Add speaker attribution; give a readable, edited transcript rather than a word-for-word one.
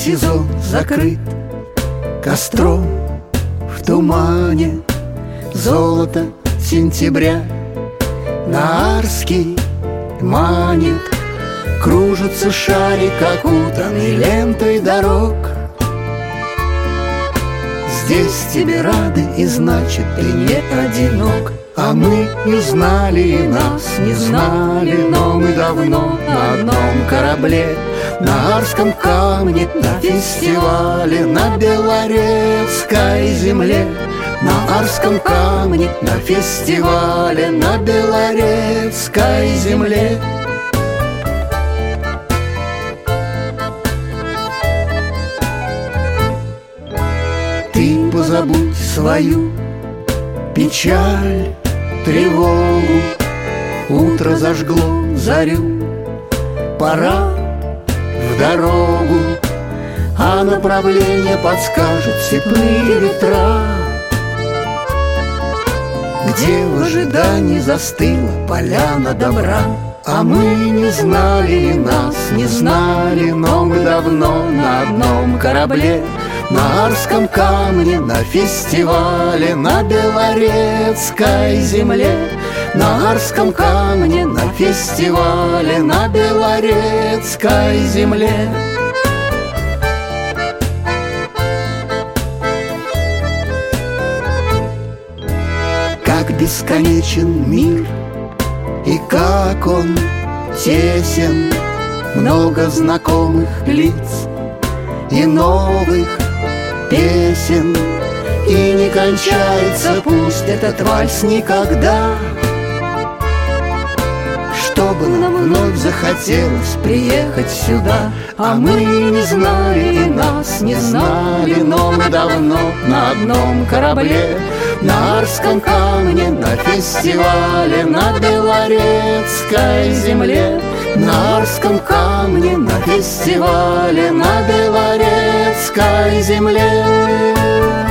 Speaker 1: сезон закрыт костром в тумане. Золото сентября на Арский манит. Кружится шарик, окутанный лентой дорог. Здесь тебе рады, и значит ты не одинок. А мы не знали, и нас не знали, но мы давно на одном корабле, на Арском камне, на фестивале, на Белорецкой земле. На Арском камне, на фестивале, на Белорецкой земле. Ты позабудь свою печаль, тревогу. Утро зажгло зарю, пора в дорогу, а направление подскажут теплые ветра. Где в ожидании застыла поляна добра. А мы не знали, и нас не знали, но мы давно на одном корабле, на Арском камне, на фестивале, на Белорецкой земле. На Арском камне, на фестивале, на Белорецкой земле. Как бесконечен мир, и как он тесен, много знакомых лиц и новых песен. И не кончается пусть этот вальс никогда, чтобы нам вновь захотелось приехать сюда. А мы не знали, и нас не знали, но мы давно на одном корабле, на Арском камне, на фестивале, на Белорецкой земле. На Арском камне, на фестивале, на Белорецкой земле.